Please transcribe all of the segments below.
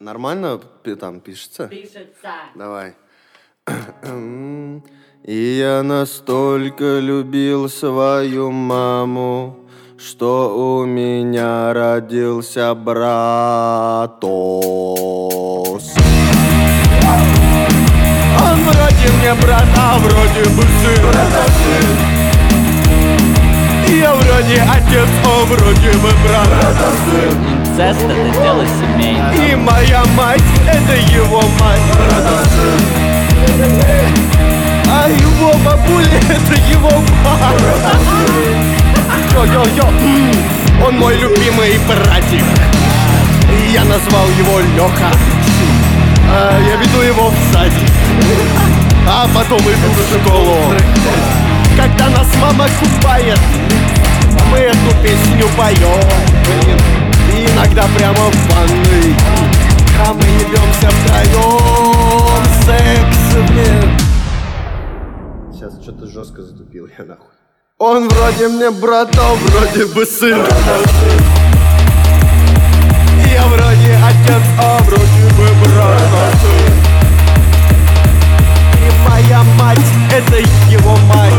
Нормально там пишется? Пишется. Давай. И я настолько любил свою маму, что у меня родился братос. Он вроде мне брат, а вроде бы сын. Я вроде отец, он вроде бы брат. Инцест — это дело семейное. И моя мать — это его мать. А его бабуля — это его мать. Йо-йо-йо. Он мой любимый братик. И я назвал его Лёха. Я веду его в садик, а потом иду в школу. Когда нас мама купает, мы эту песню поем. И иногда прямо в ванной, а мы ебемся втроем. Секс мне. Сейчас что-то жестко затупил я нахуй. Он вроде мне брат, а вроде бы сын. Я вроде отец, а вроде бы брат. И моя мать — это его мать.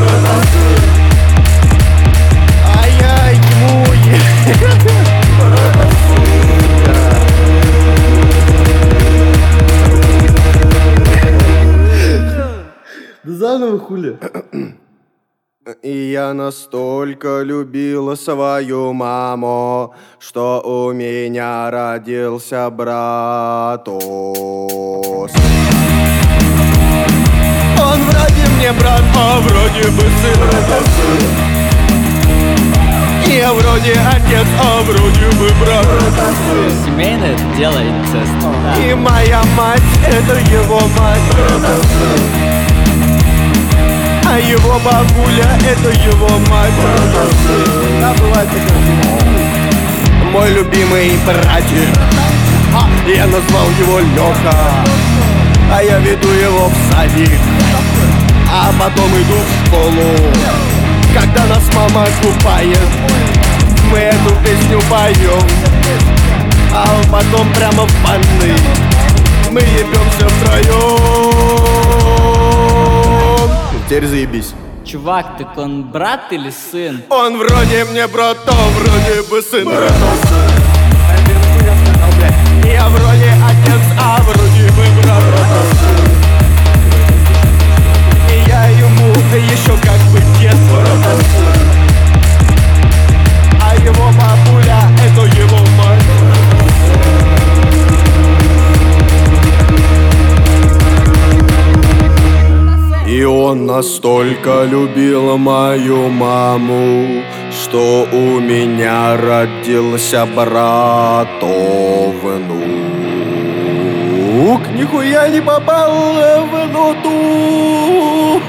А я ему... Да заново хули. И я настолько любила свою маму, что у меня родился братос. Он вроде мне брат, а вроде бы сын. Я вроде отец, а вроде бы брат. Семейное — это дело инцеста. И моя мать — это его мать. А его бабуля — это его мать. Да, бывает такое. Мой любимый братик, я назвал его Лёха. А я веду его в садик, а потом иду в школу. Когда нас мама купает, мы эту песню поем. А потом прямо в ванной мы ебемся втроем. Теперь заебись. Чувак, так он брат или сын? Он вроде мне брат, а вроде бы сын. Я вроде отец, а вроде бы брат. И я ему еще как бы дед. А его бабуля — это его мать. И он настолько любил мою маму, что у меня родился братов внук. Нихуя не попал в ноту.